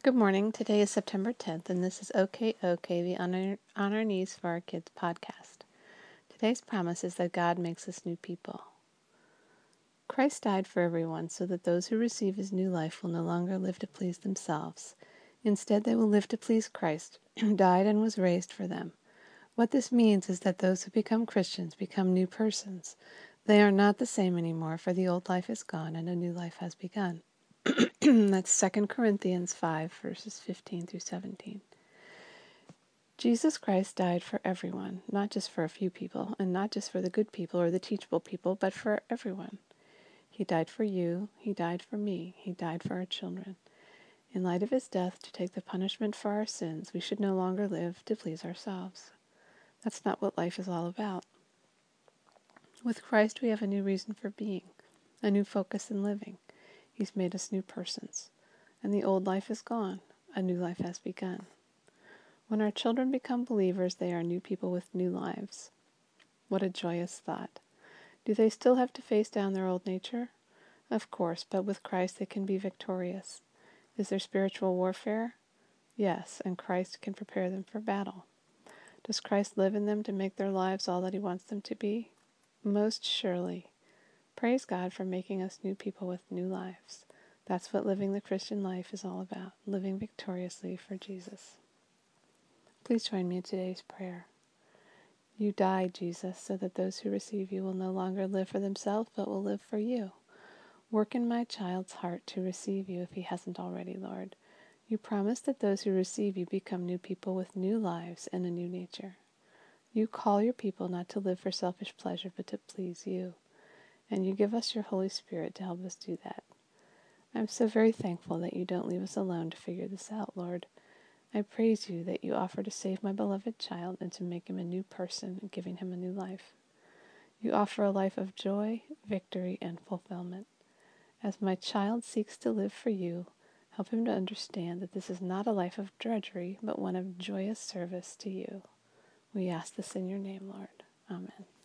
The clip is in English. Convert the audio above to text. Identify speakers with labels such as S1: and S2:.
S1: Good morning. Today is September 10th, and this is OK, the On Our Knees for Our Kids podcast. Today's promise is that God makes us new people. Christ died for everyone so that those who receive his new life will no longer live to please themselves. Instead, they will live to please Christ, who died and was raised for them. What this means is that those who become Christians become new persons. They are not the same anymore, for the old life is gone and a new life has begun. That's 2 Corinthians 5, verses 15 through 17. Jesus Christ died for everyone, not just for a few people, and not just for the good people or the teachable people, but for everyone. He died for you, he died for me, he died for our children. In light of his death to take the punishment for our sins, we should no longer live to please ourselves. That's not what life is all about. With Christ we have a new reason for being, a new focus in living. He's made us new persons, and the old life is gone, a new life has begun. When our children become believers, they are new people with new lives. What a joyous thought. Do they still have to face down their old nature? Of course, but with Christ they can be victorious. Is there spiritual warfare? Yes, and Christ can prepare them for battle. Does Christ live in them to make their lives all that he wants them to be? Most surely. Praise God for making us new people with new lives. That's what living the Christian life is all about, living victoriously for Jesus. Please join me in today's prayer. You died, Jesus, so that those who receive you will no longer live for themselves, but will live for you. Work in my child's heart to receive you if he hasn't already, Lord. You promise that those who receive you become new people with new lives and a new nature. You call your people not to live for selfish pleasure, but to please you. And you give us your Holy Spirit to help us do that. I'm so very thankful that you don't leave us alone to figure this out, Lord. I praise you that you offer to save my beloved child and to make him a new person, giving him a new life. You offer a life of joy, victory, and fulfillment. As my child seeks to live for you, help him to understand that this is not a life of drudgery, but one of joyous service to you. We ask this in your name, Lord. Amen.